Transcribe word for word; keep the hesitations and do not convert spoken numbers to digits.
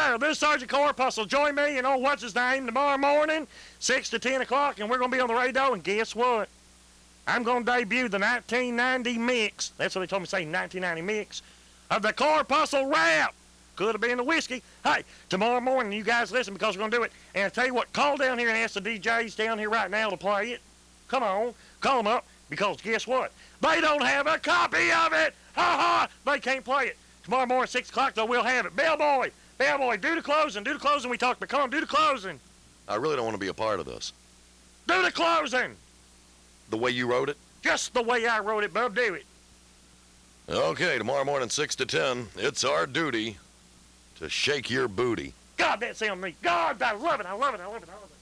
there. This Sergeant Corpuscle. Join me and oh, what's his name tomorrow morning, six to ten o'clock, and we're going to be on the radio. And guess what? I'm going to debut the nineteen ninety mix. That's what they told me to say, nineteen ninety mix of the Corpuscle Rap. Could have been the whiskey. Hey, tomorrow morning, you guys listen because we're going to do it. And I tell you what, call down here and ask the D Js down here right now to play it. Come on, call them up because guess what? They don't have a copy of it. Ha ha! They can't play it. Tomorrow morning, six o'clock, though, we'll have it. Bellboy, Bellboy, do the closing. Do the closing we talked about. Come on, do the closing. I really don't want to be a part of this. Do the closing. The way you wrote it? Just the way I wrote it, bub. Do it. Okay, tomorrow morning, six to ten, it's our duty to shake your booty. God, that sounds me. God, I love it. I love it. I love it. I love it.